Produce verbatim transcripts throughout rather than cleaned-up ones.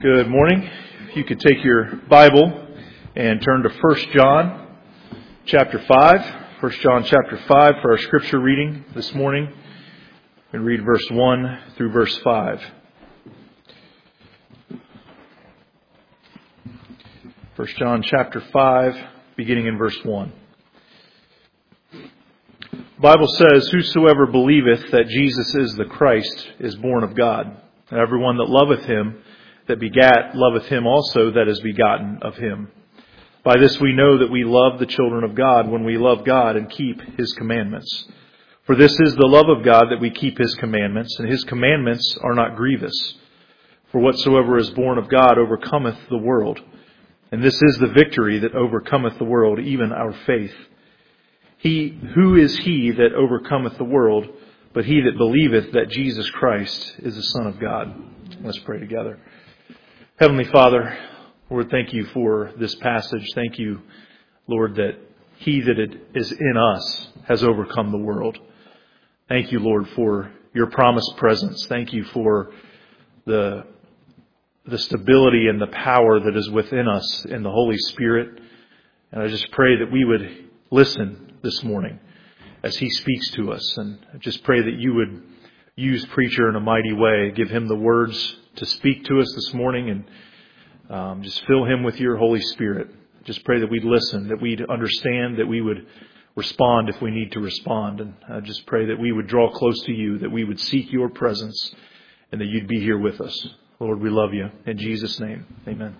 Good morning. If you could take your Bible and turn to First John chapter five. First John chapter five for our scripture reading this morning. And read verse one through verse five. First John chapter five, beginning in verse one. The Bible says, "Whosoever believeth that Jesus is the Christ is born of God. And everyone that loveth him that begat loveth him also that is begotten of him. By this we know that we love the children of God, when we love God and keep his commandments. For this is the love of God, that we keep his commandments, and his commandments are not grievous. For whatsoever is born of God overcometh the world. And this is the victory that overcometh the world, even our faith. He, who is he that overcometh the world, but he that believeth that Jesus Christ is the Son of God?" Let's pray together. Heavenly Father, Lord, thank you for this passage. Thank you, Lord, that he that is in us has overcome the world. Thank you, Lord, for your promised presence. Thank you for the, the stability and the power that is within us in the Holy Spirit. And I just pray that we would listen this morning as he speaks to us. And I just pray that you would use preacher in a mighty way. Give him the words to speak to us this morning, and um, just fill him with your Holy Spirit. Just pray that we'd listen, that we'd understand, that we would respond if we need to respond. And I just pray that we would draw close to you, that we would seek your presence, and that you'd be here with us. Lord, we love you. In Jesus' name, amen.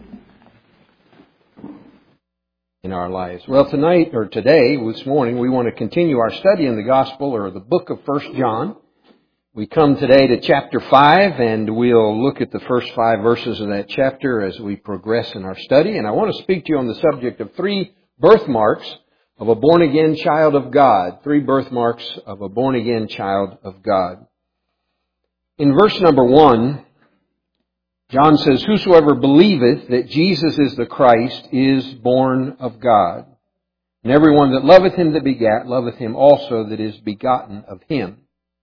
In our lives. Well, tonight, or today, this morning, we want to continue our study in the Gospel, or the book of First John. We come today to chapter five, and we'll look at the first five verses of that chapter as we progress in our study. And I want to speak to you on the subject of three birthmarks of a born-again child of God. Three birthmarks of a born-again child of God. In verse number one, John says, "Whosoever believeth that Jesus is the Christ is born of God. And everyone that loveth him that begat, loveth him also that is begotten of him."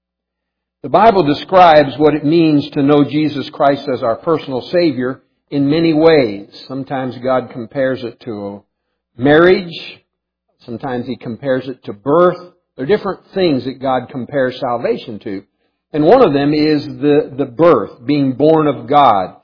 The Bible describes what it means to know Jesus Christ as our personal Savior in many ways. Sometimes God compares it to marriage. Sometimes He compares it to birth. There are different things that God compares salvation to. And one of them is the, the birth, being born of God.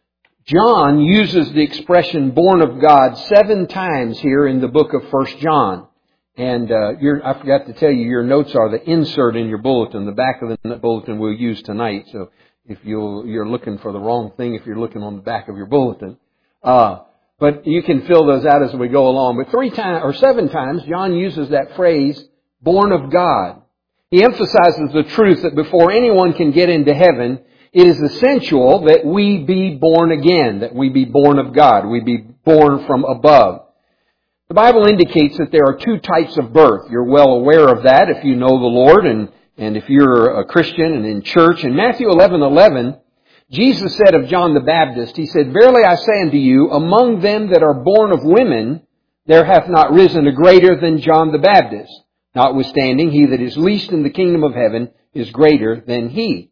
John uses the expression born of God seven times here in the book of First John. And uh, your, I forgot to tell you, your notes are the insert in your bulletin. The back of the bulletin we'll use tonight. So if you'll, you're looking for the wrong thing, if you're looking on the back of your bulletin. Uh, but you can fill those out as we go along. But three times, or seven times, John uses that phrase, born of God. He emphasizes the truth that before anyone can get into heaven, it is essential that we be born again, that we be born of God, we be born from above. The Bible indicates that there are two types of birth. You're well aware of that if you know the Lord and, and if you're a Christian and in church. In Matthew eleven eleven, Jesus said of John the Baptist, He said, "Verily I say unto you, among them that are born of women, there hath not risen a greater than John the Baptist. Notwithstanding, he that is least in the kingdom of heaven is greater than he."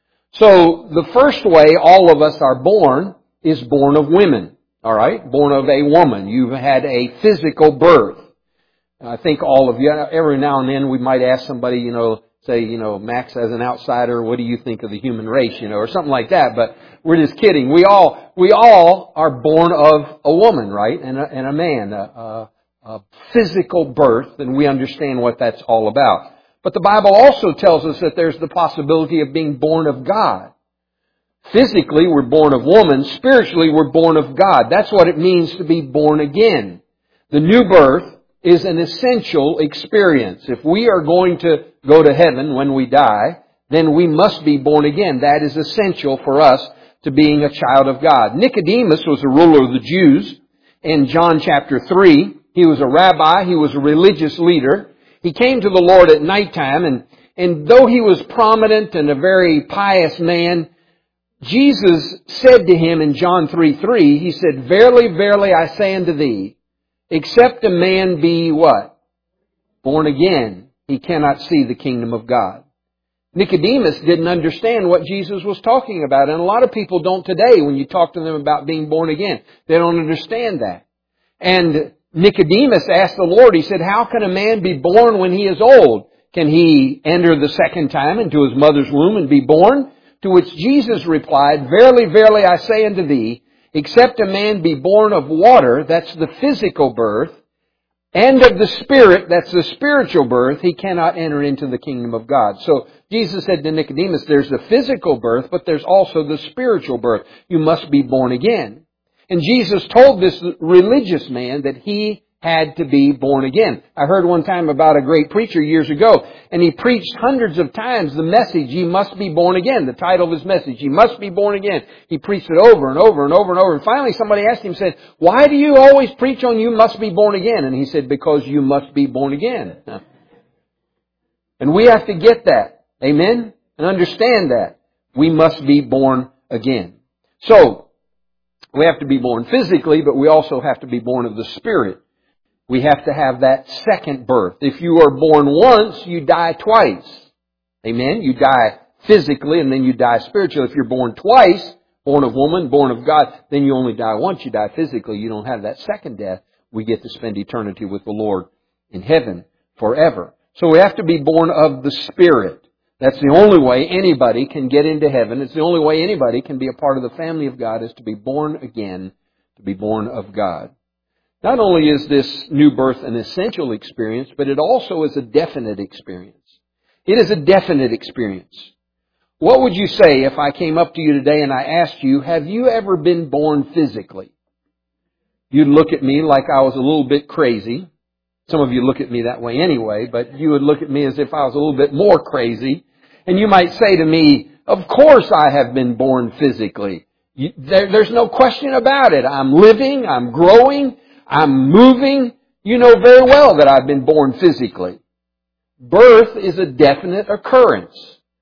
So the first way all of us are born is born of women. All right, born of a woman. You've had a physical birth. I think all of you, every now and then we might ask somebody, you know, say, you know, Max, as an outsider, what do you think of the human race, you know, or something like that. But we're just kidding. We all, we all are born of a woman, right, and a, and a man, a, a, a physical birth, and we understand what that's all about. But the Bible also tells us that there's the possibility of being born of God. Physically, we're born of woman. Spiritually, we're born of God. That's what it means to be born again. The new birth is an essential experience. If we are going to go to heaven when we die, then we must be born again. That is essential for us to being a child of God. Nicodemus was a ruler of the Jews in John chapter three. He was a rabbi. He was a religious leader. He came to the Lord at nighttime, and, and though he was prominent and a very pious man, Jesus said to him in John three three, He said, "Verily, verily, I say unto thee, except a man be" what? "Born again, he cannot see the kingdom of God." Nicodemus didn't understand what Jesus was talking about. And a lot of people don't today when you talk to them about being born again. They don't understand that. And Nicodemus asked the Lord, he said, how can a man be born when he is old? Can he enter the second time into his mother's womb and be born? To which Jesus replied, verily, verily, I say unto thee, except a man be born of water, that's the physical birth, and of the Spirit, that's the spiritual birth, he cannot enter into the kingdom of God. So Jesus said to Nicodemus, there's the physical birth, but there's also the spiritual birth. You must be born again. And Jesus told this religious man that he had to be born again. I heard one time about a great preacher years ago, and he preached hundreds of times the message, "You must be born again." The title of his message, "You must be born again." He preached it over and over and over and over. And finally somebody asked him, said, "Why do you always preach on you must be born again?" And he said, "Because you must be born again." And we have to get that. Amen? And understand that. We must be born again. So, we have to be born physically, but we also have to be born of the Spirit. We have to have that second birth. If you are born once, you die twice. Amen? You die physically and then you die spiritually. If you're born twice, born of woman, born of God, then you only die once. You die physically. You don't have that second death. We get to spend eternity with the Lord in heaven forever. So we have to be born of the Spirit. That's the only way anybody can get into heaven. It's the only way anybody can be a part of the family of God, is to be born again, to be born of God. Not only is this new birth an essential experience, but it also is a definite experience. It is a definite experience. What would you say if I came up to you today and I asked you, have you ever been born physically? You'd look at me like I was a little bit crazy. Some of you look at me that way anyway, but you would look at me as if I was a little bit more crazy. And you might say to me, of course I have been born physically. You, there, there's no question about it. I'm living, I'm growing, I'm moving. You know very well that I've been born physically. Birth is a definite occurrence.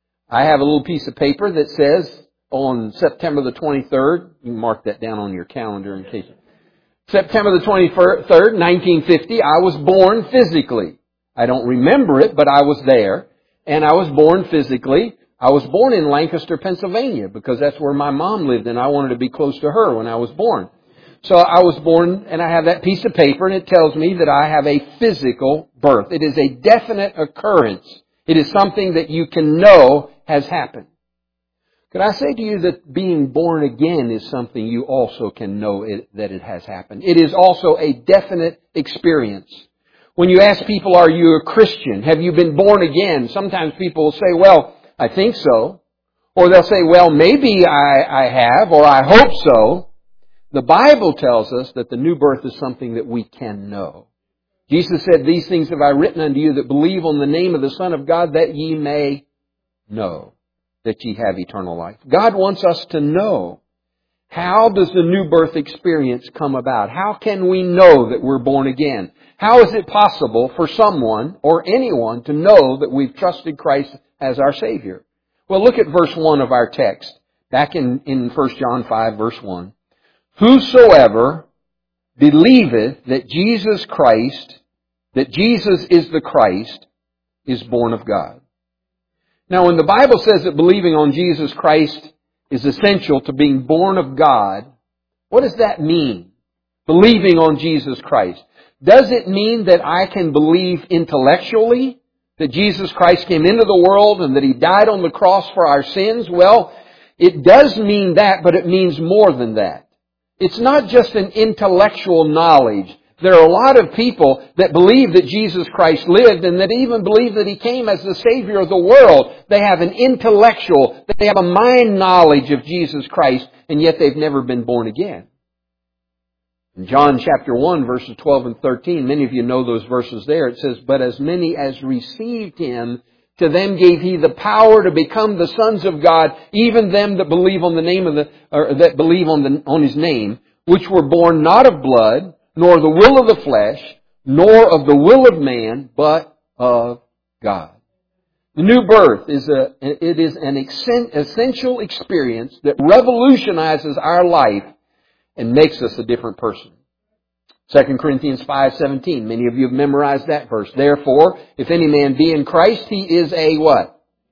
I have a little piece of paper that says on September the twenty-third, you can mark that down on your calendar in case. September the twenty-third, nineteen fifty, I was born physically. I don't remember it, but I was there. And I was born physically. I was born in Lancaster, Pennsylvania, because that's where my mom lived, and I wanted to be close to her when I was born. So I was born, and I have that piece of paper, and it tells me that I have a physical birth. It is a definite occurrence. It is something that you can know has happened. Could I say to you that being born again is something you also can know it, that it has happened? It is also a definite experience. When you ask people, are you a Christian? Have you been born again? Sometimes people will say, well, I think so. Or they'll say, well, maybe I, I have, or I hope so. The Bible tells us that the new birth is something that we can know. Jesus said, these things have I written unto you that believe on the name of the Son of God, that ye may know that ye have eternal life. God wants us to know. How does the new birth experience come about? How can we know that we're born again? How is it possible for someone or anyone to know that we've trusted Christ as our Savior? Well, look at verse one of our text. Back in, in First John five, verse one. Whosoever believeth that Jesus Christ, that Jesus is the Christ, is born of God. Now, when the Bible says that believing on Jesus Christ is essential to being born of God, what does that mean? Believing on Jesus Christ. Does it mean that I can believe intellectually that Jesus Christ came into the world and that He died on the cross for our sins? Well, it does mean that, but it means more than that. It's not just an intellectual knowledge. There are a lot of people that believe that Jesus Christ lived and that even believe that He came as the Savior of the world. They have an intellectual, they have a mind knowledge of Jesus Christ, and yet they've never been born again. In John chapter one, verses twelve and thirteen, many of you know those verses there. It says, but as many as received Him, to them gave He the power to become the sons of God, even them that believe on the name of the, or that believe on the, on His name, which were born not of blood, nor the will of the flesh, nor of the will of man, but of God. The new birth is a, it is an essential experience that revolutionizes our life and makes us a different person. Second Corinthians five seventeen. Many of you have memorized that verse. Therefore, if any man be in Christ, he is a what?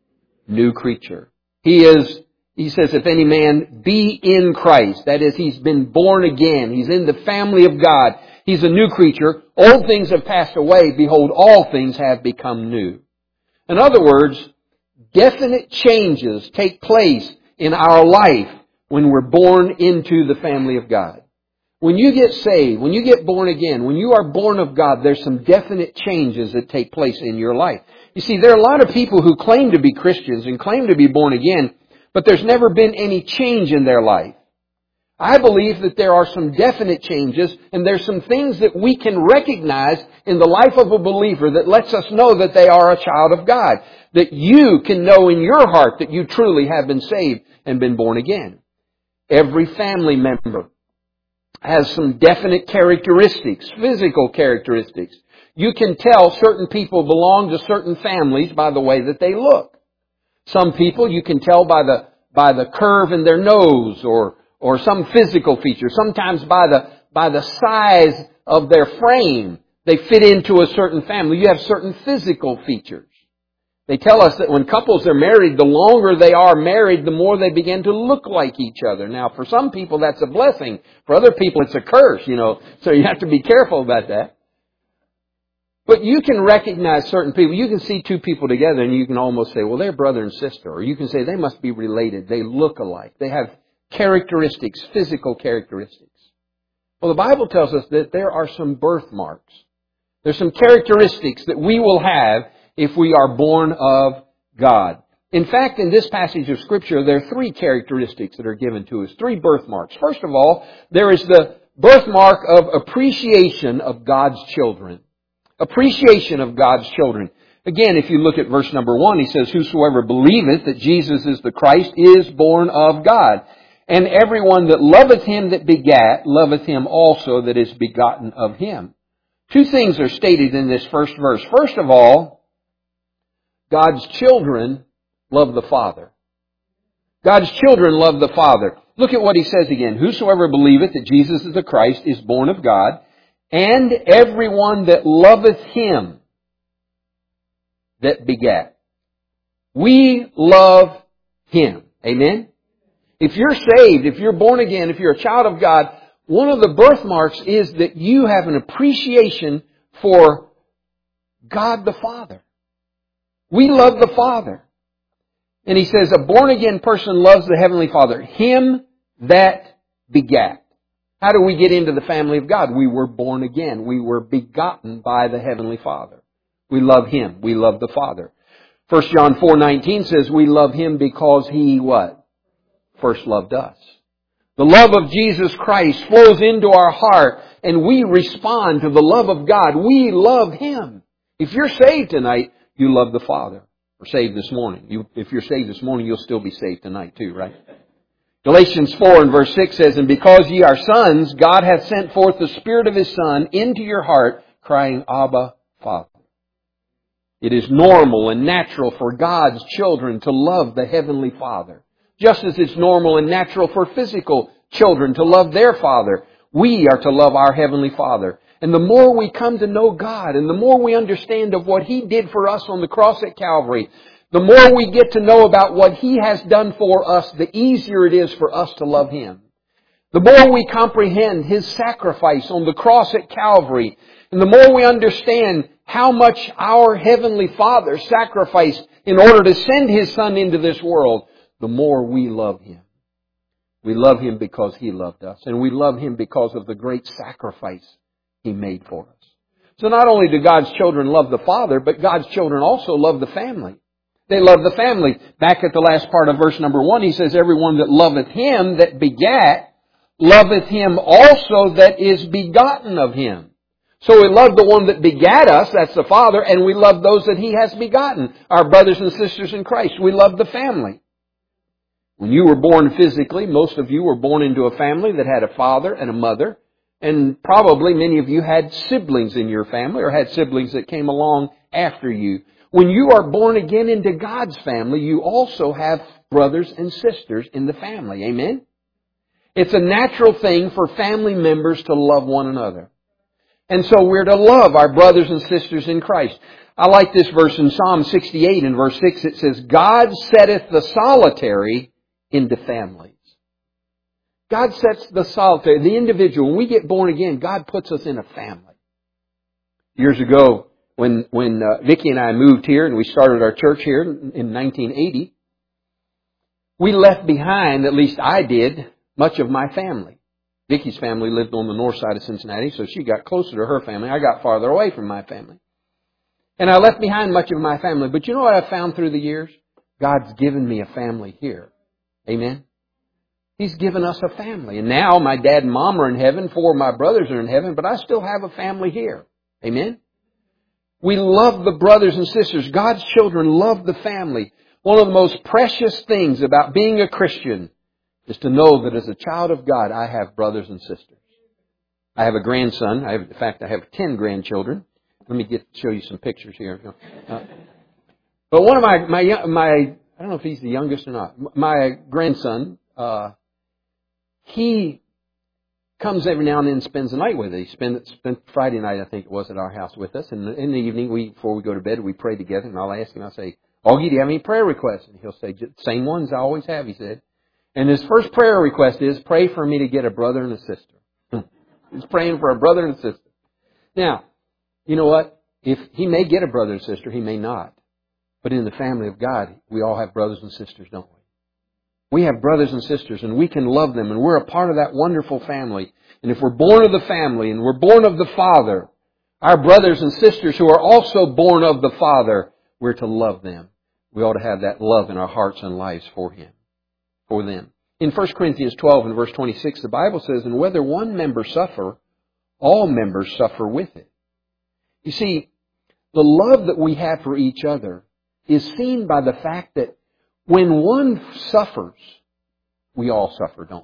new creature. He is, he says, if any man be in Christ, that is, he's been born again, he's in the family of God, he's a new creature, old things have passed away, behold, all things have become new. In other words, definite changes take place in our life when we're born into the family of God. When you get saved, when you get born again, when you are born of God, there's some definite changes that take place in your life. You see, there are a lot of people who claim to be Christians and claim to be born again, but there's never been any change in their life. I believe that there are some definite changes, and there's some things that we can recognize in the life of a believer that lets us know that they are a child of God. That you can know in your heart that you truly have been saved and been born again. Every family member has some definite characteristics, physical characteristics. You can tell certain people belong to certain families by the way that they look. Some people you can tell by the by the curve in their nose or or some physical feature. Sometimes by the by the size of their frame, they fit into a certain family. You have certain physical features. They tell us that when couples are married, the longer they are married, the more they begin to look like each other. Now, for some people, that's a blessing. For other people, it's a curse, you know. So you have to be careful about that. But you can recognize certain people. You can see two people together and you can almost say, well, they're brother and sister. Or you can say they must be related. They look alike. They have characteristics, physical characteristics. Well, the Bible tells us that there are some birthmarks. There's some characteristics that we will have if we are born of God. In fact, in this passage of Scripture, there are three characteristics that are given to us. Three birthmarks. First of all, there is the birthmark of appreciation of God's children. Appreciation of God's children. Again, if you look at verse number one, he says, whosoever believeth that Jesus is the Christ is born of God. And everyone that loveth him that begat, loveth him also that is begotten of him. Two things are stated in this first verse. First of all, God's children love the Father. God's children love the Father. Look at what he says again. Whosoever believeth that Jesus is the Christ is born of God, and everyone that loveth him that begat. We love him. Amen? If you're saved, if you're born again, if you're a child of God, one of the birthmarks is that you have an appreciation for God the Father. We love the Father. And he says a born-again person loves the Heavenly Father. Him that begat. How do we get into the family of God? We were born again. We were begotten by the Heavenly Father. We love Him. We love the Father. First John four nineteen says we love Him because He what? First loved us. The love of Jesus Christ flows into our heart and we respond to the love of God. We love Him. If you're saved tonight, you love the Father. Or saved this morning. You, if you're saved this morning, you'll still be saved tonight too, right? Galatians four and verse six says, and because ye are sons, God hath sent forth the Spirit of His Son into your heart, crying, Abba, Father. It is normal and natural for God's children to love the Heavenly Father. Just as it's normal and natural for physical children to love their father, we are to love our Heavenly Father. And the more we come to know God and the more we understand of what He did for us on the cross at Calvary, the more we get to know about what He has done for us, the easier it is for us to love Him. The more we comprehend His sacrifice on the cross at Calvary, and the more we understand how much our Heavenly Father sacrificed in order to send His Son into this world, the more we love Him. We love Him because He loved us, and we love Him because of the great sacrifice He made for us. So not only do God's children love the Father, but God's children also love the family. They love the family. Back at the last part of verse number one, he says, everyone that loveth Him that begat, loveth Him also that is begotten of Him. So we love the one that begat us, that's the Father, and we love those that He has begotten, our brothers and sisters in Christ. We love the family. When you were born physically, most of you were born into a family that had a father and a mother. And probably many of you had siblings in your family or had siblings that came along after you. When you are born again into God's family, you also have brothers and sisters in the family. Amen? It's a natural thing for family members to love one another. And so we're to love our brothers and sisters in Christ. I like this verse in Psalm sixty-eight in verse six. It says, God setteth the solitary into families. God sets the solitary, the individual. When we get born again, God puts us in a family. Years ago, when when uh, Vicki and I moved here and we started our church here in, in nineteen eighty, we left behind, at least I did, much of my family. Vicki's family lived on the north side of Cincinnati, so she got closer to her family. I got farther away from my family. And I left behind much of my family. But you know what I've found through the years? God's given me a family here. Amen? He's given us a family. And now my dad and mom are in heaven. Four of my brothers are in heaven. But I still have a family here. Amen? We love the brothers and sisters. God's children love the family. One of the most precious things about being a Christian is to know that as a child of God, I have brothers and sisters. I have a grandson. I have, in fact, I have ten grandchildren. Let me get show you some pictures here. Uh, but one of my, my, my, I don't know if he's the youngest or not. My grandson, uh, he comes every now and then and spends the night with us. He spent, spent Friday night, I think it was, at our house with us. And in the evening, we before we go to bed, we pray together. And I'll ask him, I'll say, Augie, do you have any prayer requests? And he'll say, same ones I always have, he said. And his first prayer request is, pray for me to get a brother and a sister. He's praying for a brother and a sister. Now, you know what? If he may get a brother and sister, he may not. But in the family of God, we all have brothers and sisters, don't we? We have brothers and sisters, and we can love them, and we're a part of that wonderful family. And if we're born of the family, and we're born of the Father, our brothers and sisters who are also born of the Father, we're to love them. We ought to have that love in our hearts and lives for Him. For them. In First Corinthians twelve and verse twenty-six, the Bible says, and whether one member suffer, all members suffer with it. You see, the love that we have for each other is seen by the fact that when one suffers, we all suffer, don't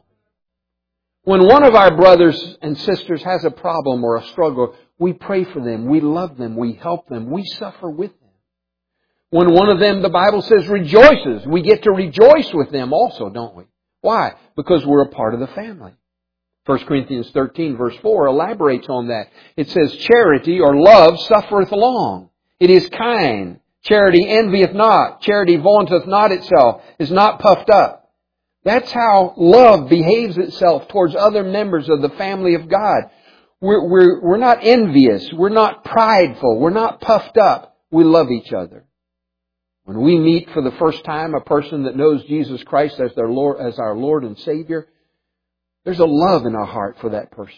we? When one of our brothers and sisters has a problem or a struggle, we pray for them, we love them, we help them, we suffer with them. When one of them, the Bible says, rejoices, we get to rejoice with them also, don't we? Why? Because we're a part of the family. First Corinthians thirteen verse four elaborates on that. It says, charity or love suffereth long. It is kind. Charity envieth not. Charity vaunteth not itself, is not puffed up. That's how love behaves itself towards other members of the family of God. We're, we're, we're not envious. We're not prideful. We're not puffed up. We love each other. When we meet for the first time a person that knows Jesus Christ as their Lord, as our Lord and Savior, there's a love in our heart for that person.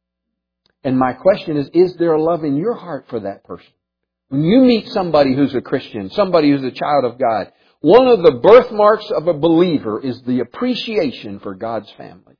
And my question is, is there a love in your heart for that person? When you meet somebody who's a Christian, somebody who's a child of God, one of the birthmarks of a believer is the appreciation for God's family.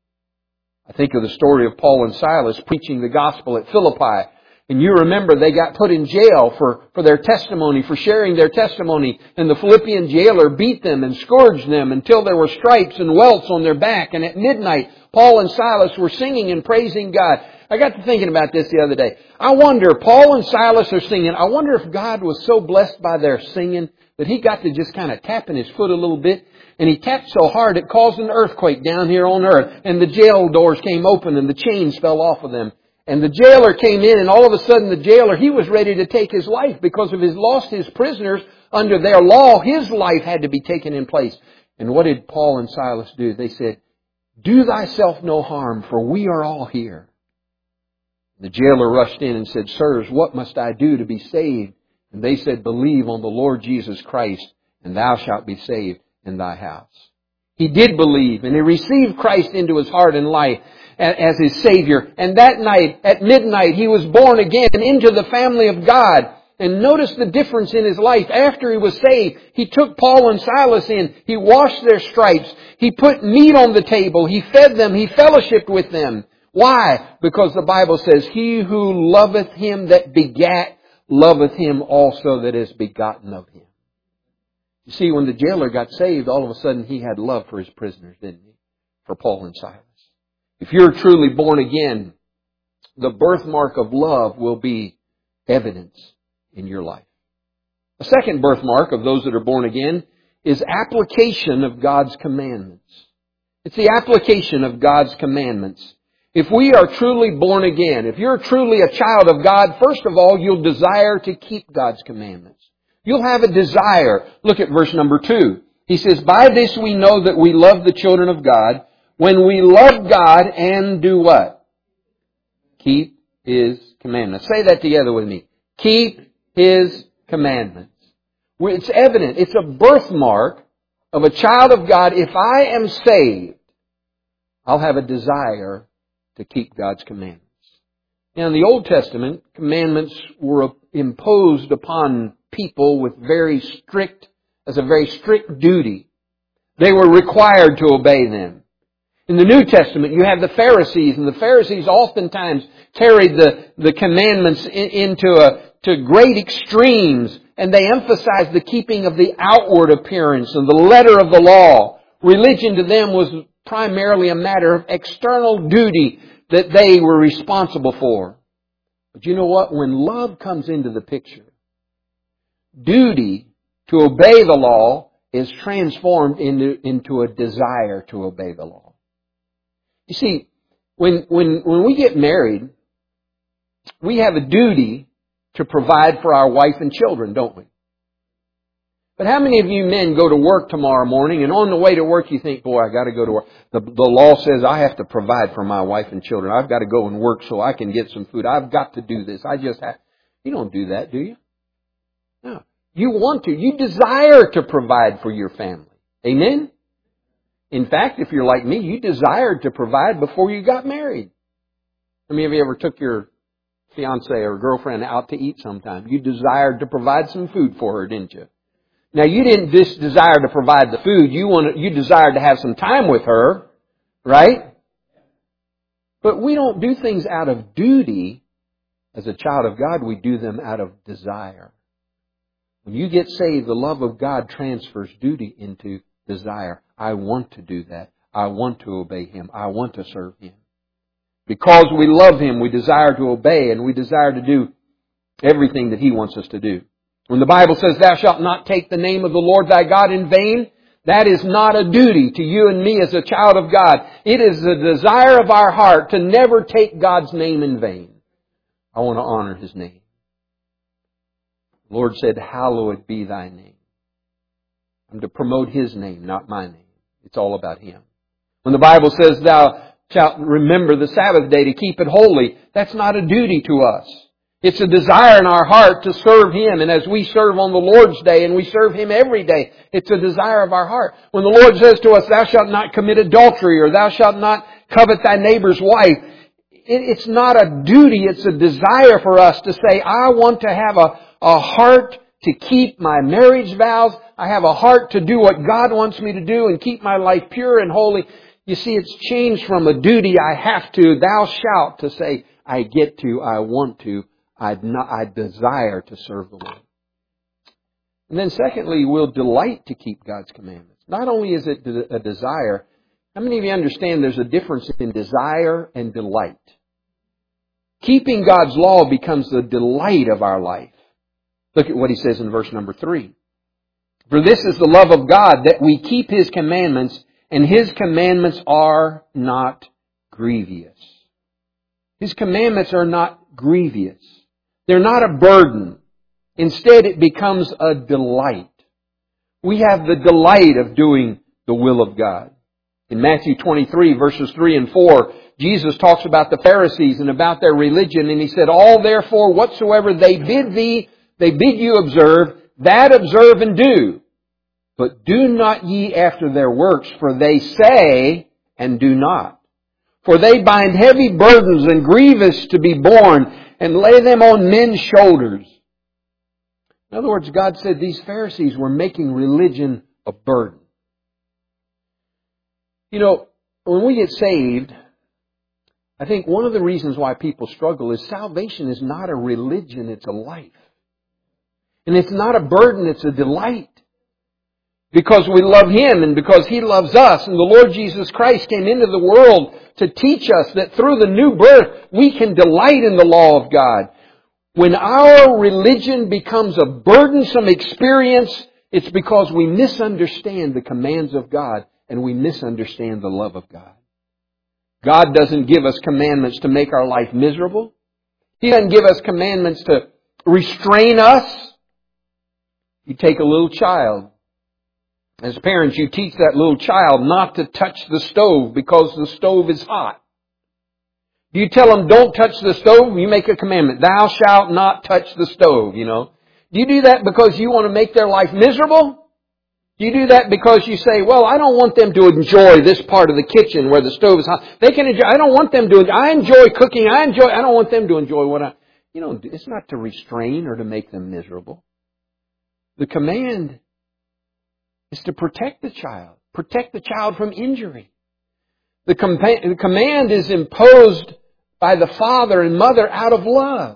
I think of the story of Paul and Silas preaching the gospel at Philippi. And you remember they got put in jail for, for their testimony, for sharing their testimony. And the Philippian jailer beat them and scourged them until there were stripes and welts on their back. And at midnight, Paul and Silas were singing and praising God. I got to thinking about this the other day. I wonder, Paul and Silas are singing. I wonder if God was so blessed by their singing that He got to just kind of tapping His foot a little bit. And He tapped so hard it caused an earthquake down here on earth. And the jail doors came open and the chains fell off of them. And the jailer came in, and all of a sudden the jailer, he was ready to take his life because if he lost his prisoners under their law, his life had to be taken in place. And what did Paul and Silas do? They said, do thyself no harm, for we are all here. The jailer rushed in and said, sirs, what must I do to be saved? And they said, believe on the Lord Jesus Christ, and thou shalt be saved in thy house. He did believe, and he received Christ into his heart and life as his Savior. And that night, at midnight, he was born again into the family of God. And notice the difference in his life. After he was saved, he took Paul and Silas in. He washed their stripes. He put meat on the table. He fed them. He fellowshiped with them. Why? Because the Bible says, he who loveth him that begat, loveth him also that is begotten of him. You see, when the jailer got saved, all of a sudden he had love for his prisoners, didn't he? For Paul and Silas. If you're truly born again, the birthmark of love will be evidence in your life. A second birthmark of those that are born again is application of God's commandments. It's the application of God's commandments. If we are truly born again, if you're truly a child of God, first of all, you'll desire to keep God's commandments. You'll have a desire. Look at verse number two. He says, by this we know that we love the children of God, when we love God and do what? Keep His commandments. Say that together with me. Keep His commandments. It's evident. It's a birthmark of a child of God. If I am saved, I'll have a desire to keep God's commandments. Now, in the Old Testament, commandments were imposed upon people with very strict, as a very strict duty. They were required to obey them. In the New Testament, you have the Pharisees, and the Pharisees oftentimes carried the, the commandments in, into a, to great extremes, and they emphasized the keeping of the outward appearance and the letter of the law. Religion to them was primarily a matter of external duty that they were responsible for. But you know what? When love comes into the picture, duty to obey the law is transformed into, into a desire to obey the law. You see, when, when, when we get married, we have a duty to provide for our wife and children, don't we? But how many of you men go to work tomorrow morning, and on the way to work you think, boy, I got to go to work. The, the law says I have to provide for my wife and children. I've got to go and work so I can get some food. I've got to do this. I just have. You don't do that, do you? No. You want to. You desire to provide for your family. Amen? In fact, if you're like me, you desired to provide before you got married. How many of you ever took your fiancé or girlfriend out to eat sometime? You desired to provide some food for her, didn't you? Now, you didn't just desire to provide the food. You wanted, you desired to have some time with her, right? But we don't do things out of duty. As a child of God, we do them out of desire. When you get saved, the love of God transfers duty into desire. I want to do that. I want to obey Him. I want to serve Him. Because we love Him, we desire to obey, and we desire to do everything that He wants us to do. When the Bible says, thou shalt not take the name of the Lord thy God in vain, that is not a duty to you and me as a child of God. It is the desire of our heart to never take God's name in vain. I want to honor His name. The Lord said, hallowed be thy name. I'm to promote His name, not my name. It's all about Him. When the Bible says, thou shalt remember the Sabbath day to keep it holy, that's not a duty to us. It's a desire in our heart to serve Him. And as we serve on the Lord's Day, and we serve Him every day, it's a desire of our heart. When the Lord says to us, thou shalt not commit adultery, or thou shalt not covet thy neighbor's wife, it's not a duty, it's a desire for us to say, I want to have a, a heart to keep my marriage vows. I have a heart to do what God wants me to do and keep my life pure and holy. You see, it's changed from a duty I have to, thou shalt, to say, I get to, I want to. I'd not, I desire to serve the Lord. And then secondly, we'll delight to keep God's commandments. Not only is it a desire, how many of you understand there's a difference in desire and delight? Keeping God's law becomes the delight of our life. Look at what He says in verse number three. For this is the love of God, that we keep His commandments, and His commandments are not grievous. His commandments are not grievous. They're not a burden. Instead, it becomes a delight. We have the delight of doing the will of God. In Matthew twenty-three, verses three and four, Jesus talks about the Pharisees and about their religion, and He said, all therefore whatsoever they bid thee, they bid you observe, that observe and do. But do not ye after their works, for they say and do not. For they bind heavy burdens and grievous to be borne, and lay them on men's shoulders. In other words, God said these Pharisees were making religion a burden. You know, when we get saved, I think one of the reasons why people struggle is salvation is not a religion, it's a life. And it's not a burden, it's a delight. Because we love Him and because He loves us. And the Lord Jesus Christ came into the world to teach us that through the new birth, we can delight in the law of God. When our religion becomes a burdensome experience, it's because we misunderstand the commands of God and we misunderstand the love of God. God doesn't give us commandments to make our life miserable. He doesn't give us commandments to restrain us. You take a little child. As parents, you teach that little child not to touch the stove because the stove is hot. You tell them, don't touch the stove, you make a commandment. Thou shalt not touch the stove, you know. Do you do that because you want to make their life miserable? Do you do that because you say, well, I don't want them to enjoy this part of the kitchen where the stove is hot. They can enjoy, I don't want them to, I enjoy cooking, I enjoy, I don't want them to enjoy what I, you know, it's not to restrain or to make them miserable. The command is to protect the child. Protect the child from injury. The, com- the command is imposed by the father and mother out of love.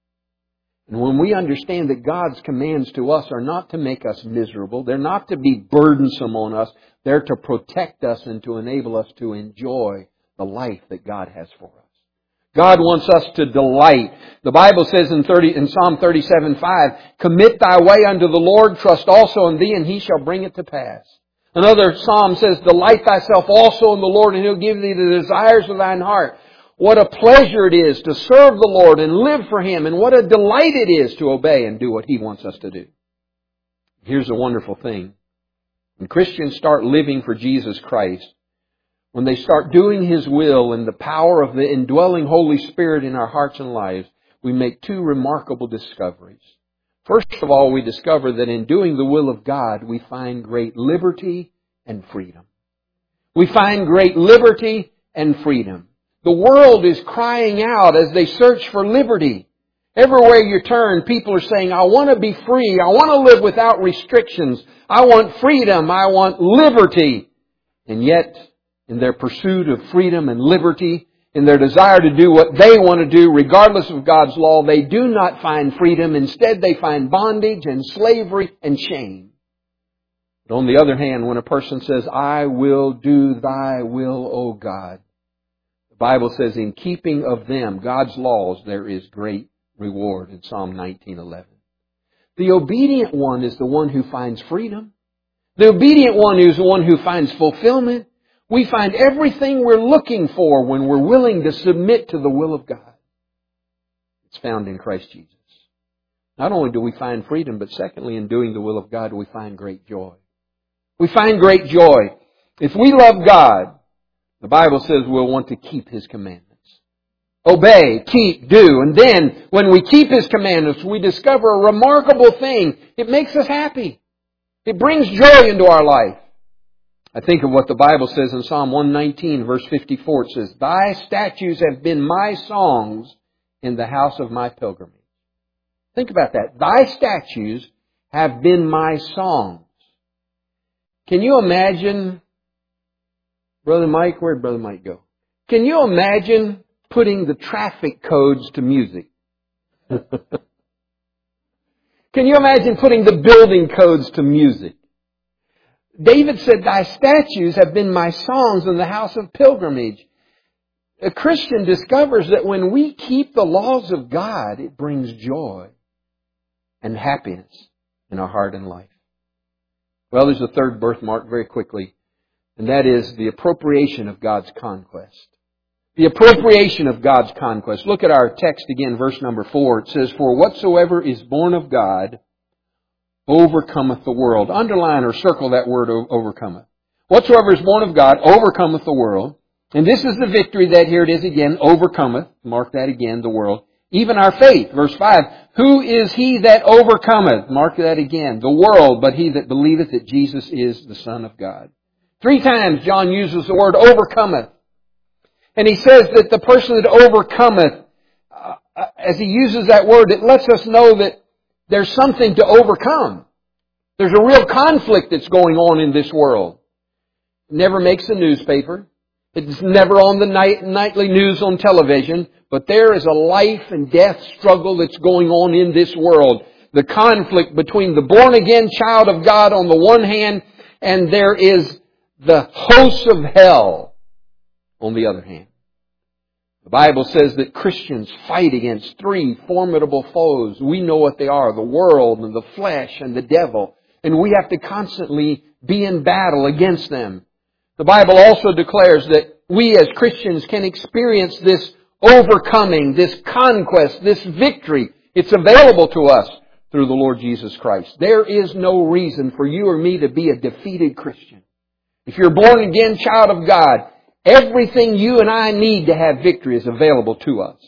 And when we understand that God's commands to us are not to make us miserable, they're not to be burdensome on us, they're to protect us and to enable us to enjoy the life that God has for us. God wants us to delight. The Bible says in, thirty, in Psalm thirty-seven five, commit thy way unto the Lord, trust also in thee, and he shall bring it to pass. Another psalm says, delight thyself also in the Lord, and he'll give thee the desires of thine heart. What a pleasure it is to serve the Lord and live for Him, and what a delight it is to obey and do what He wants us to do. Here's a wonderful thing. When Christians start living for Jesus Christ, when they start doing His will and the power of the indwelling Holy Spirit in our hearts and lives, we make two remarkable discoveries. First of all, we discover that in doing the will of God, we find great liberty and freedom. We find great liberty and freedom. The world is crying out as they search for liberty. Everywhere you turn, people are saying, I want to be free. I want to live without restrictions. I want freedom. I want liberty. And yet, in their pursuit of freedom and liberty, in their desire to do what they want to do regardless of God's law, they do not find freedom. Instead, they find bondage and slavery and shame. But on the other hand, when a person says, I will do thy will, O God, the Bible says, in keeping of them, God's laws, there is great reward in Psalm nineteen eleven. The obedient one is the one who finds freedom. The obedient one is the one who finds fulfillment. We find everything we're looking for when we're willing to submit to the will of God. It's found in Christ Jesus. Not only do we find freedom, but secondly, in doing the will of God, we find great joy. We find great joy. If we love God, the Bible says we'll want to keep His commandments. Obey, keep, do. And then, when we keep His commandments, we discover a remarkable thing. It makes us happy. It brings joy into our life. I think of what the Bible says in Psalm one nineteen, verse fifty-four. It says, thy statutes have been my songs in the house of my pilgrimage. Think about that. Thy statutes have been my songs. Can you imagine, Brother Mike, where'd Brother Mike go? Can you imagine putting the traffic codes to music? Can you imagine putting the building codes to music? David said, thy statutes have been my songs in the house of pilgrimage. A Christian discovers that when we keep the laws of God, it brings joy and happiness in our heart and life. Well, there's a third birthmark very quickly, and that is the appropriation of God's conquest. The appropriation of God's conquest. Look at our text again, verse number four. It says, for whatsoever is born of God overcometh the world. Underline or circle that word, overcometh. Whatsoever is born of God overcometh the world. And this is the victory that, here it is again, overcometh. Mark that again, the world. Even our faith. Verse five. Who is he that overcometh? Mark that again. The world, but he that believeth that Jesus is the Son of God. Three times John uses the word overcometh. And he says that the person that overcometh, uh, as he uses that word, it lets us know that there's something to overcome. There's a real conflict that's going on in this world. It never makes the newspaper. It's never on the night, nightly news on television. But there is a life and death struggle that's going on in this world. The conflict between the born-again child of God on the one hand, and there is the hosts of hell on the other hand. The Bible says that Christians fight against three formidable foes. We know what they are, the world and the flesh and the devil. And we have to constantly be in battle against them. The Bible also declares that we as Christians can experience this overcoming, this conquest, this victory. It's available to us through the Lord Jesus Christ. There is no reason for you or me to be a defeated Christian. If you're a born again child of God, everything you and I need to have victory is available to us.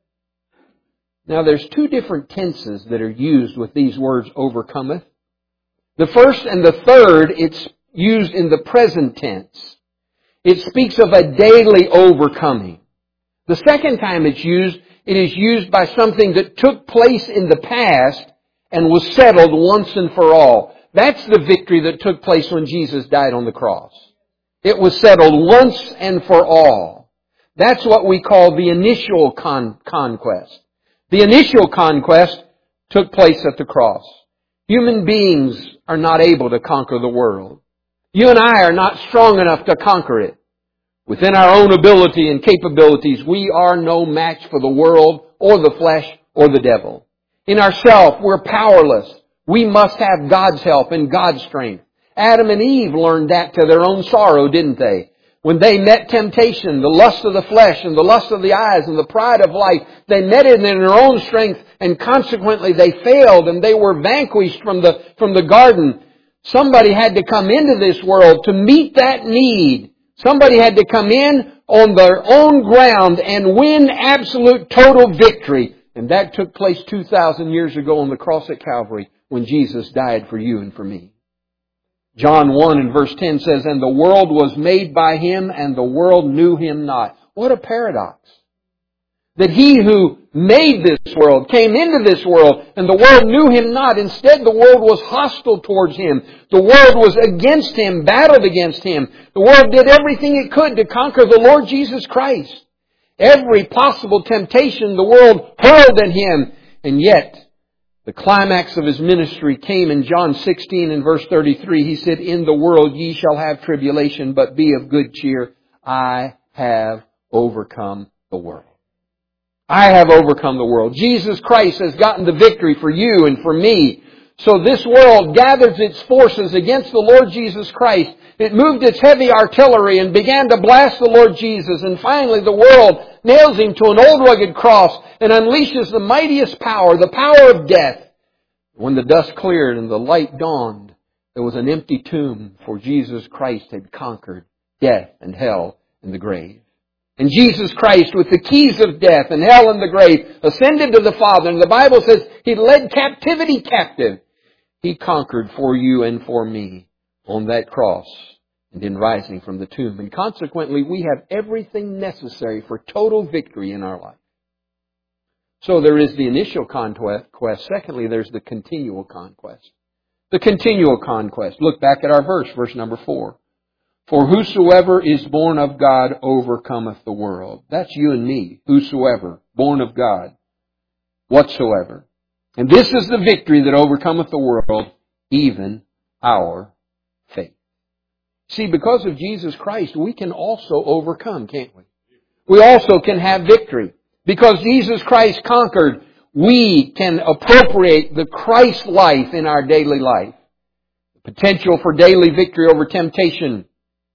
Now there's two different tenses that are used with these words, overcometh. The first and the third, it's used in the present tense. It speaks of a daily overcoming. The second time it's used, it is used by something that took place in the past and was settled once and for all. That's the victory that took place when Jesus died on the cross. It was settled once and for all. That's what we call the initial con- conquest. The initial conquest took place at the cross. Human beings are not able to conquer the world. You and I are not strong enough to conquer it. Within our own ability and capabilities, we are no match for the world or the flesh or the devil. In ourselves, we're powerless. We must have God's help and God's strength. Adam and Eve learned that to their own sorrow, didn't they? When they met temptation, the lust of the flesh and the lust of the eyes and the pride of life, they met it in their own strength and consequently they failed and they were vanquished from the, from the garden. Somebody had to come into this world to meet that need. Somebody had to come in on their own ground and win absolute total victory. And that took place two thousand years ago on the cross at Calvary when Jesus died for you and for me. John one and verse ten says, and the world was made by Him and the world knew Him not. What a paradox. That He who made this world came into this world and the world knew Him not. Instead, the world was hostile towards Him. The world was against Him, battled against Him. The world did everything it could to conquer the Lord Jesus Christ. Every possible temptation the world hurled at Him. And yet, the climax of His ministry came in John sixteen and verse thirty-three. He said, in the world ye shall have tribulation, but be of good cheer. I have overcome the world. I have overcome the world. Jesus Christ has gotten the victory for you and for me. So this world gathers its forces against the Lord Jesus Christ. It moved its heavy artillery and began to blast the Lord Jesus. And finally the world nails Him to an old rugged cross and unleashes the mightiest power, the power of death. When the dust cleared and the light dawned, there was an empty tomb, for Jesus Christ had conquered death and hell and the grave. And Jesus Christ, with the keys of death and hell and the grave, ascended to the Father. And the Bible says He led captivity captive. He conquered for you and for me on that cross and in rising from the tomb. And consequently, we have everything necessary for total victory in our life. So there is the initial conquest. Secondly, there's the continual conquest. The continual conquest. Look back at our verse, verse number four. For whosoever is born of God overcometh the world. That's you and me. Whosoever, born of God, whatsoever. And this is the victory that overcometh the world, even our faith. See, because of Jesus Christ, we can also overcome, can't we? We also can have victory. Because Jesus Christ conquered, we can appropriate the Christ life in our daily life. The potential for daily victory over temptation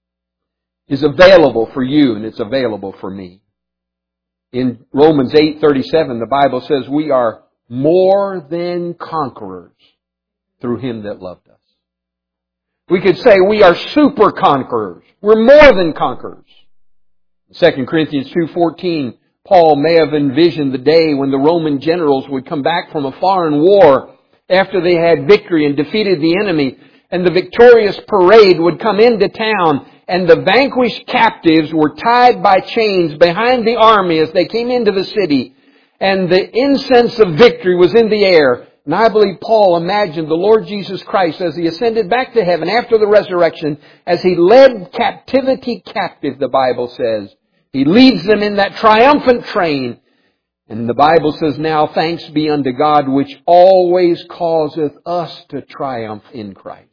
is available for you and it's available for me. In Romans eight thirty-seven, the Bible says we are more than conquerors through Him that loved us. We could say we are super conquerors. We're more than conquerors. In Second Corinthians two fourteen, Paul may have envisioned the day when the Roman generals would come back from a foreign war after they had victory and defeated the enemy, and the victorious parade would come into town, and the vanquished captives were tied by chains behind the army as they came into the city, and the incense of victory was in the air. And I believe Paul imagined the Lord Jesus Christ as He ascended back to heaven after the resurrection, as He led captivity captive, the Bible says. He leads them in that triumphant train. And the Bible says, now thanks be unto God, which always causeth us to triumph in Christ.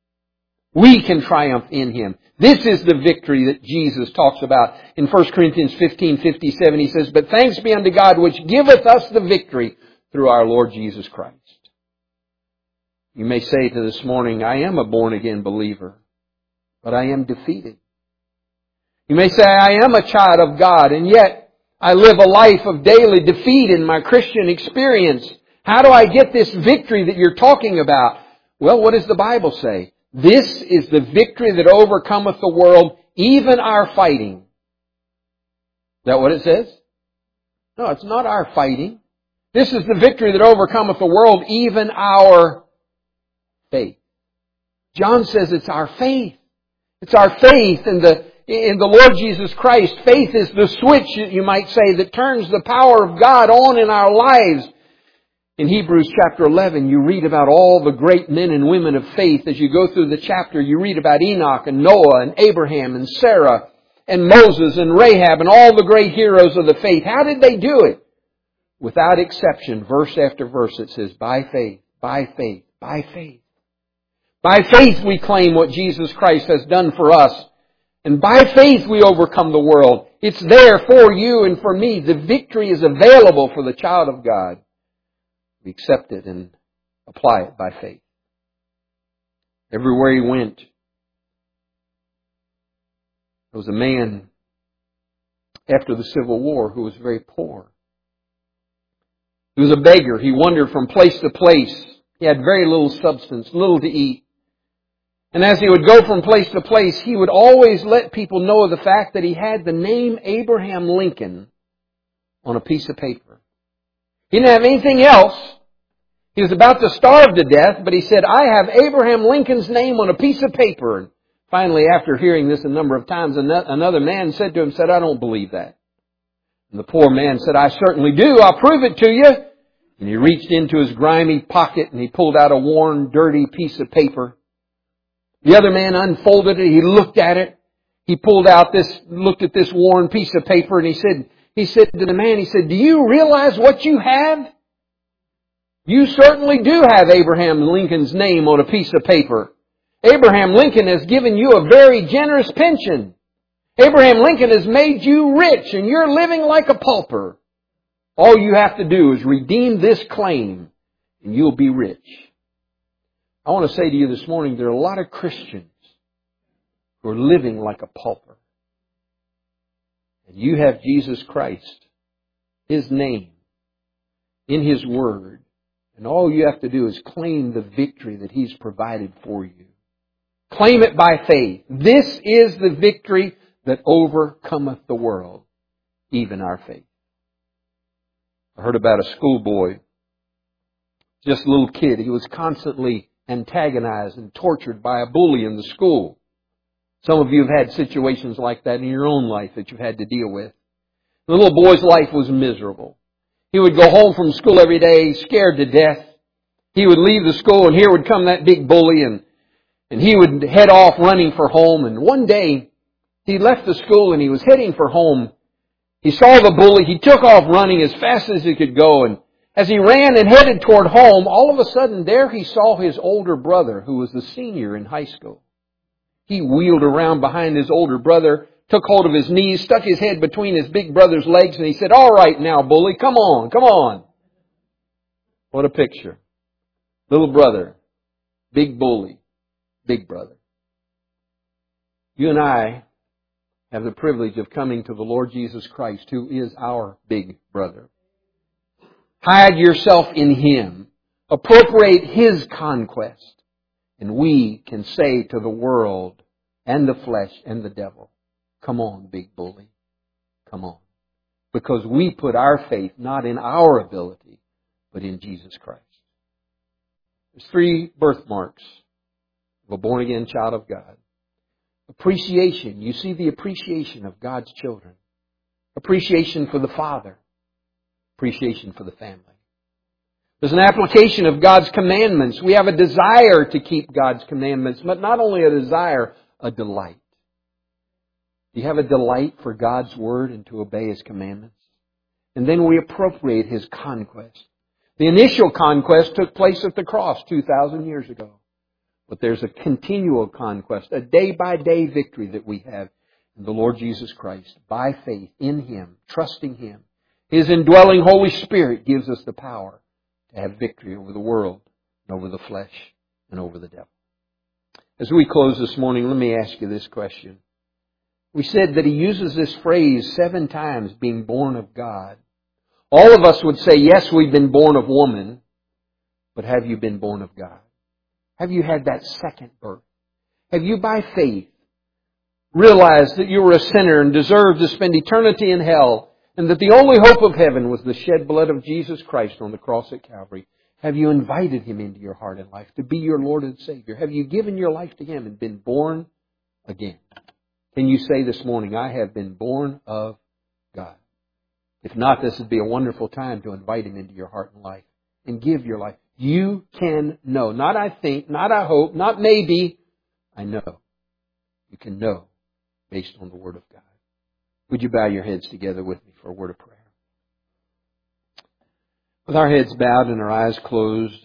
We can triumph in Him. This is the victory that Jesus talks about in First Corinthians fifteen fifty-seven. He says, but thanks be unto God, which giveth us the victory through our Lord Jesus Christ. You may say to this morning, I am a born again believer, but I am defeated. You may say, I am a child of God, and yet I live a life of daily defeat in my Christian experience. How do I get this victory that you're talking about? Well, what does the Bible say? This is the victory that overcometh the world, even our fighting. Is that what it says? No, it's not our fighting. This is the victory that overcometh the world, even our faith. John says it's our faith. It's our faith in the, in the Lord Jesus Christ. Faith is the switch, you might say, that turns the power of God on in our lives. In Hebrews chapter eleven, you read about all the great men and women of faith. As you go through the chapter, you read about Enoch and Noah and Abraham and Sarah and Moses and Rahab and all the great heroes of the faith. How did they do it? Without exception, verse after verse, it says, by faith, by faith, by faith. By faith we claim what Jesus Christ has done for us. And by faith we overcome the world. It's there for you and for me. The victory is available for the child of God. We accept it and apply it by faith. Everywhere he went, there was a man after the Civil War who was very poor. He was a beggar. He wandered from place to place. He had very little substance, little to eat. And as he would go from place to place, he would always let people know of the fact that he had the name Abraham Lincoln on a piece of paper. He didn't have anything else. He was about to starve to death, but he said, I have Abraham Lincoln's name on a piece of paper. And finally, after hearing this a number of times, another man said to him, said, I don't believe that. And the poor man said, I certainly do. I'll prove it to you. And he reached into his grimy pocket and he pulled out a worn, dirty piece of paper. The other man unfolded it. He looked at it. He pulled out this, looked at this worn piece of paper and he said, he said to the man, he said, do you realize what you have? You certainly do have Abraham Lincoln's name on a piece of paper. Abraham Lincoln has given you a very generous pension. Abraham Lincoln has made you rich and you're living like a pauper. All you have to do is redeem this claim and you'll be rich. I want to say to you this morning, there are a lot of Christians who are living like a pauper. And you have Jesus Christ, His name, in His Word. And all you have to do is claim the victory that He's provided for you. Claim it by faith. This is the victory that overcometh the world, even our faith. I heard about a schoolboy, just a little kid. He was constantly antagonized and tortured by a bully in the school. Some of you have had situations like that in your own life that you've had to deal with. The little boy's life was miserable. He would go home from school every day scared to death. He would leave the school and here would come that big bully and, and he would head off running for home. And one day he left the school and he was heading for home. He saw the bully. He took off running as fast as he could go. And as he ran and headed toward home, all of a sudden there he saw his older brother who was the senior in high school. He wheeled around behind his older brother, took hold of his knees, stuck his head between his big brother's legs, and he said, all right now, bully, come on, come on. What a picture. Little brother, big bully, big brother. You and I have the privilege of coming to the Lord Jesus Christ, who is our big brother. Hide yourself in Him. Appropriate His conquest. And we can say to the world and the flesh and the devil, come on, big bully. Come on. Because we put our faith not in our ability, but in Jesus Christ. There's three birthmarks of a born-again child of God. Appreciation. You see the appreciation of God's children. Appreciation for the Father. Appreciation for the family. There's an application of God's commandments. We have a desire to keep God's commandments, but not only a desire, a delight. Do you have a delight for God's Word and to obey His commandments? And then we appropriate His conquest. The initial conquest took place at the cross two thousand years ago. But there's a continual conquest, a day-by-day victory that we have in the Lord Jesus Christ. By faith in Him, trusting Him. His indwelling Holy Spirit gives us the power to have victory over the world and over the flesh and over the devil. As we close this morning, let me ask you this question. We said that he uses this phrase seven times, being born of God. All of us would say, yes, we've been born of woman, but have you been born of God? Have you had that second birth? Have you, by faith, realized that you were a sinner and deserved to spend eternity in hell, and that the only hope of heaven was the shed blood of Jesus Christ on the cross at Calvary? Have you invited Him into your heart and life to be your Lord and Savior? Have you given your life to Him and been born again? Can you say this morning, I have been born of God? If not, this would be a wonderful time to invite Him into your heart and life and give your life. You can know. Not I think, not I hope, not maybe. I know. You can know based on the Word of God. Would you bow your heads together with me for a word of prayer? With our heads bowed and our eyes closed,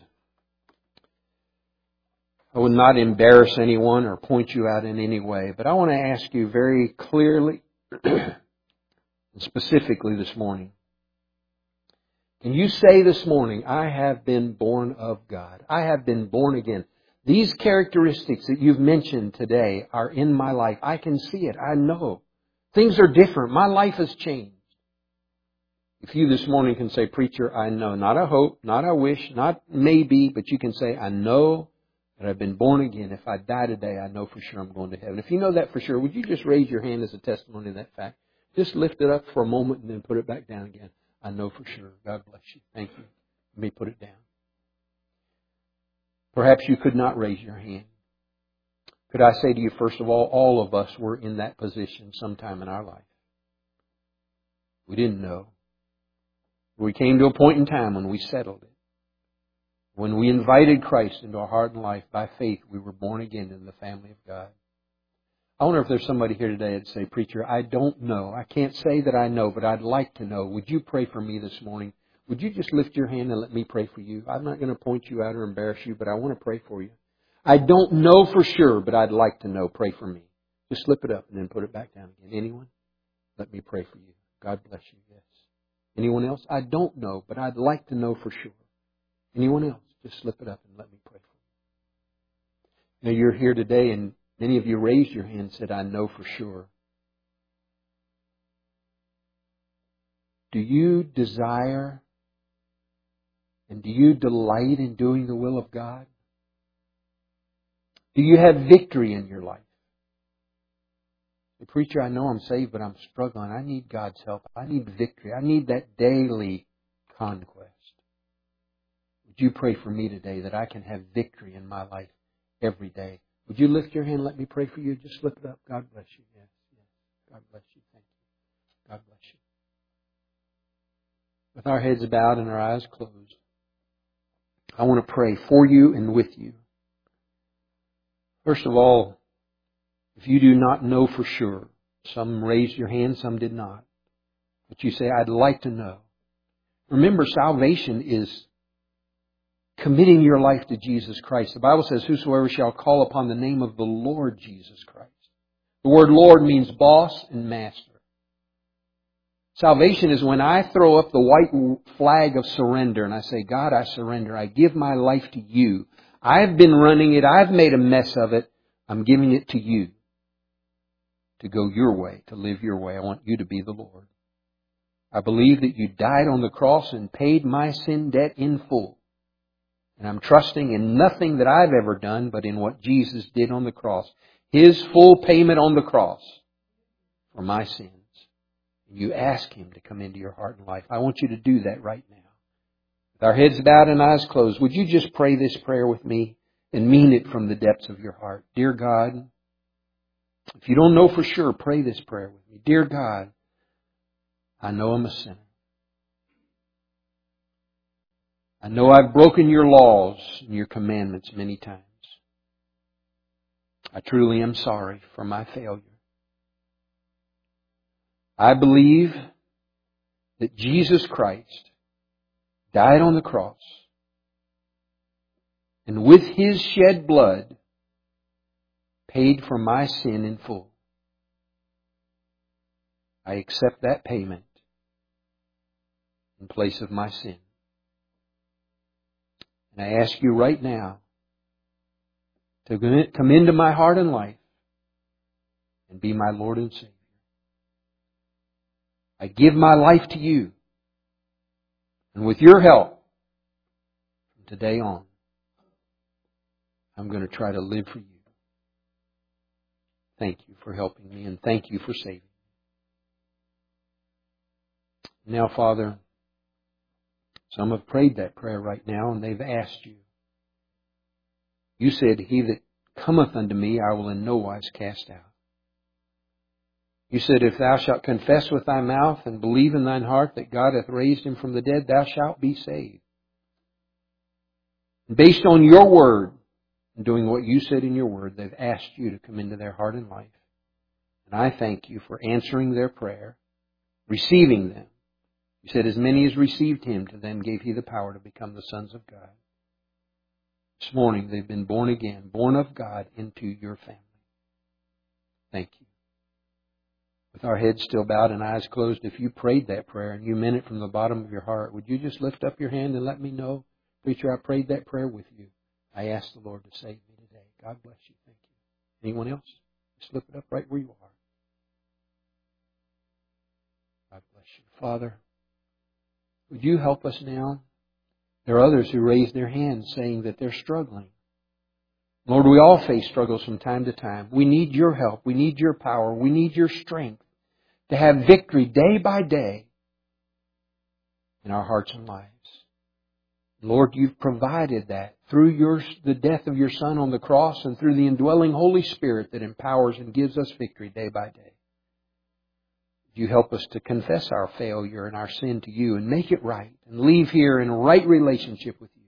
I will not embarrass anyone or point you out in any way, but I want to ask you very clearly and specifically this morning, can you say this morning, I have been born of God. I have been born again. These characteristics that you've mentioned today are in my life. I can see it. I know. Things are different. My life has changed. If you this morning can say, preacher, I know. Not I hope, not I wish, not maybe, but you can say, I know that I've been born again. If I die today, I know for sure I'm going to heaven. If you know that for sure, would you just raise your hand as a testimony of that fact? Just lift it up for a moment and then put it back down again. I know for sure. God bless you. Thank you. Let me put it down. Perhaps you could not raise your hand. Could I say to you, first of all, all of us were in that position sometime in our life. We didn't know. We came to a point in time when we settled it. When we invited Christ into our heart and life by faith, we were born again in the family of God. I wonder if there's somebody here today that'd say, preacher, I don't know. I can't say that I know, but I'd like to know. Would you pray for me this morning? Would you just lift your hand and let me pray for you? I'm not going to point you out or embarrass you, but I want to pray for you. I don't know for sure, but I'd like to know. Pray for me. Just slip it up and then put it back down again. Anyone? Let me pray for you. God bless you. Yes. Anyone else? I don't know, but I'd like to know for sure. Anyone else? Just slip it up and let me pray for you. Now you're here today and many of you raised your hand and said, I know for sure. Do you desire and do you delight in doing the will of God? Do you have victory in your life? The preacher, I know I'm saved, but I'm struggling. I need God's help. I need victory. I need that daily conquest. Would you pray for me today that I can have victory in my life every day? Would you lift your hand and let me pray for you? Just slip it up. God bless you. Yes, yes. God bless you. Thank you. God bless you. With our heads bowed and our eyes closed, I want to pray for you and with you. First of all, if you do not know for sure, some raised your hand, some did not, but you say, I'd like to know. Remember, salvation is committing your life to Jesus Christ. The Bible says, whosoever shall call upon the name of the Lord Jesus Christ. The word Lord means boss and master. Salvation is when I throw up the white flag of surrender and I say, God, I surrender. I give my life to you. I've been running it. I've made a mess of it. I'm giving it to you to go your way, to live your way. I want you to be the Lord. I believe that you died on the cross and paid my sin debt in full. And I'm trusting in nothing that I've ever done, but in what Jesus did on the cross. His full payment on the cross for my sins. You ask Him to come into your heart and life. I want you to do that right now. With our heads bowed and eyes closed, would you just pray this prayer with me and mean it from the depths of your heart? Dear God, if you don't know for sure, pray this prayer with me. Dear God, I know I'm a sinner. I know I've broken your laws and your commandments many times. I truly am sorry for my failure. I believe that Jesus Christ died on the cross, and with His shed blood paid for my sin in full. I accept that payment in place of my sin. And I ask you right now to come into my heart and life and be my Lord and Savior. I give my life to you. And with your help, from today on, I'm going to try to live for you. Thank you for helping me, and thank you for saving me. Now, Father, some have prayed that prayer right now, and they've asked you. You said, He that cometh unto me, I will in no wise cast out. You said, if thou shalt confess with thy mouth and believe in thine heart that God hath raised Him from the dead, thou shalt be saved. And based on your word, and doing what you said in your word, they've asked you to come into their heart and life. And I thank you for answering their prayer, receiving them. You said, as many as received Him, to them gave He the power to become the sons of God. This morning they've been born again, born of God into your family. Thank you. With our heads still bowed and eyes closed, if you prayed that prayer and you meant it from the bottom of your heart, would you just lift up your hand and let me know, preacher, I prayed that prayer with you. I asked the Lord to save me today. God bless you. Thank you. Anyone else? Slip it up right where you are. God bless you. Father, would you help us now? There are others who raise their hands saying that they're struggling. Lord, we all face struggles from time to time. We need your help. We need your power. We need your strength to have victory day by day in our hearts and lives. Lord, you've provided that through your, the death of your Son on the cross and through the indwelling Holy Spirit that empowers and gives us victory day by day. You help us to confess our failure and our sin to you and make it right and leave here in a right relationship with you.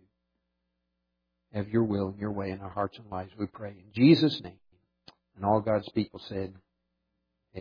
Have your will and your way in our hearts and lives, we pray. In Jesus' name. And all God's people said,